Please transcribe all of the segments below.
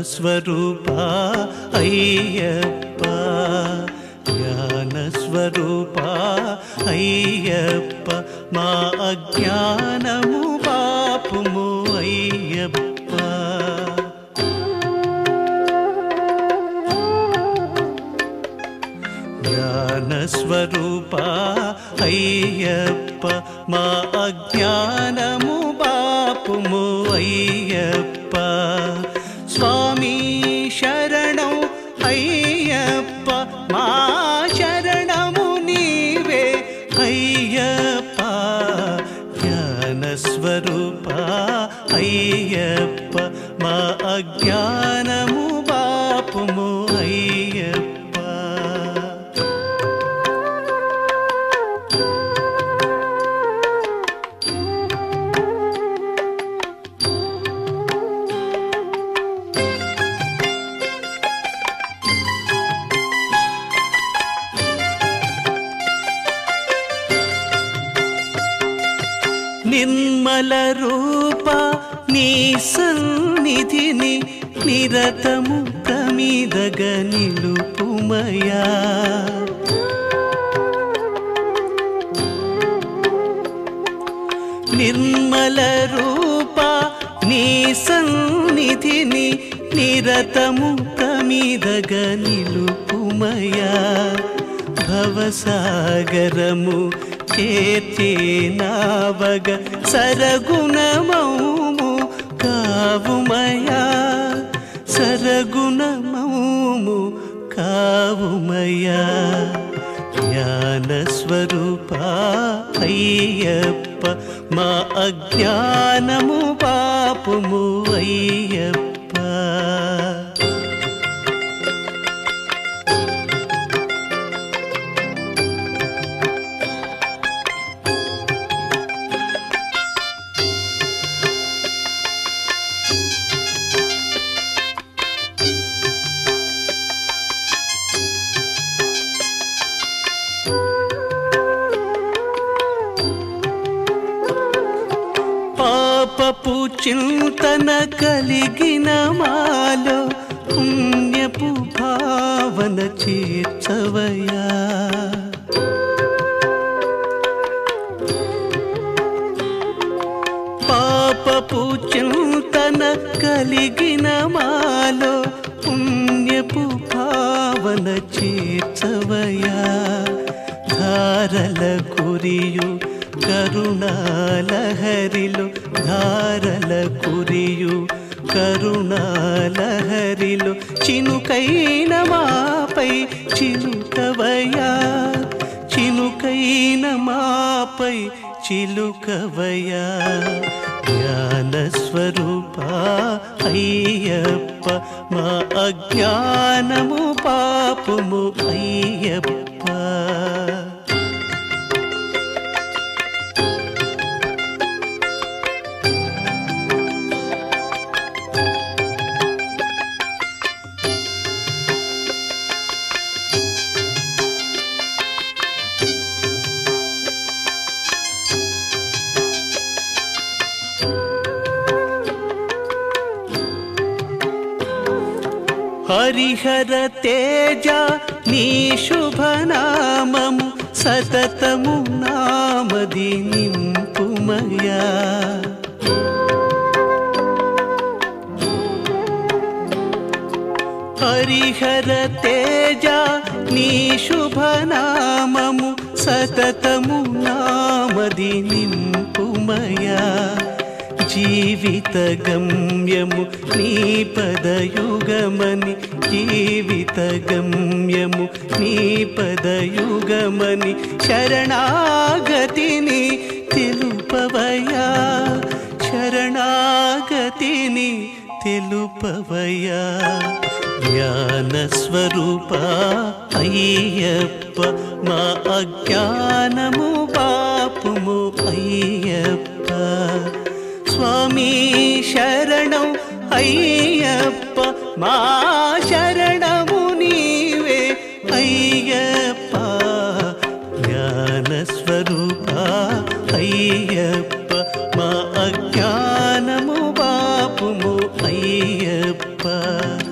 జ్ఞానస్వరూపా అయ్యప్ప జ్ఞానస్వరూపా అయ్యప్ప మా అజ్ఞానము పాపుము అయ్యప్ప జ్ఞానస్వరూపా అయ్యప్ప మా అజ్ఞానము పాపుము అయ్యప్ప స్వామి శరణం అయ్యప్ప మా శరణము నీవే అయ్యప్ప జ్ఞానస్వరూపా అయ్యప్ప మా అజ్ఞానము పాపుము అయ్యప్ప నిర్మల రూప నీ సన్నిధిని నిరతము ప్రమిదగ నిలుపుమయా నిర్మల రూప నీ సన్నిధిని నిరతము ప్రమిదగ నిలుపుమయా భవసాగరము చేతేనావగ సరగుణమౌము కావుమయా సరగుణమౌము కావుమయా జ్ఞానస్వరూపా అయ్యప్ప మా అజ్ఞానము పాపుము అయ్యప్ప పాపపు చింతన కలిగిన మాలో పుణ్యపు భావన చేర్చవయా పాపపు చింతన కలిగిన మాలో పుణ్యపు భావన చేర్చవయా ధారల కురియు కరుణాలహరిలో ధారల కురియు కరుణాలహరిలో చినుకైన మాపై చిలుకవయా చినుకైన మాపై చిలుకవయా జ్ఞానస్వరూపా అయ్యప్ప మా అజ్ఞానము పాపుము అయ్యప్ప హరిహర తేజ నీ శుభనామము సతతము నామది నింపుమయా హరిహర తేజ నీ శుభనామము సతతము నామది నింపుమయా జీవిత గమ్యము నీ పదయుగమని జీవిత గమ్యము నీ పదయుగమని శరణాగతిని తెలుపవయా శరణాగతిని తెలుపవయా జ్ఞానస్వరూపా అయ్యప్ప మా అజ్ఞానము పాపుము అయ్యప్ప స్వామి శరణం అయ్యప్ప మా శరణము నీవే అయ్యప్ప జ్ఞానస్వరూపా అయ్యప్ప మా అజ్ఞానము పాపుము అయ్యప్ప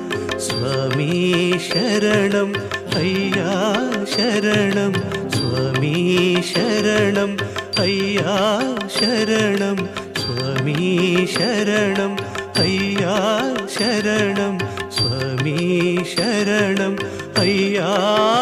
అయ్యా శరణం స్వామి శరణం అయ్యా శరణం స్వామి శరణం అయ్యా శరణం స్వామి శరణం అయ్యా